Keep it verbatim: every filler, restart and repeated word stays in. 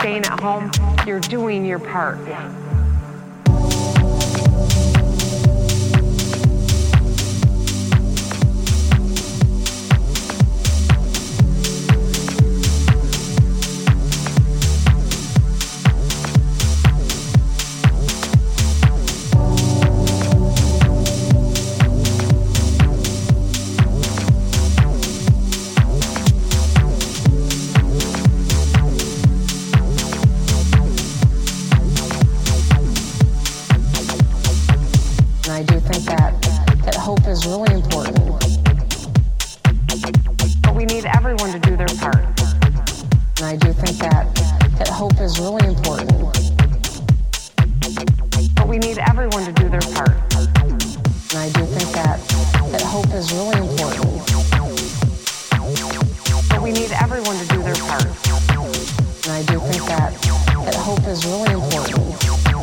staying at home, you're doing your part. I do think that, that hope is really important. But we need everyone to do their part. And I do think that, that hope is really important. But we need everyone to do their part. And I do think that, that hope is really important. But we need everyone to do their part. And I do think that, that hope is really important.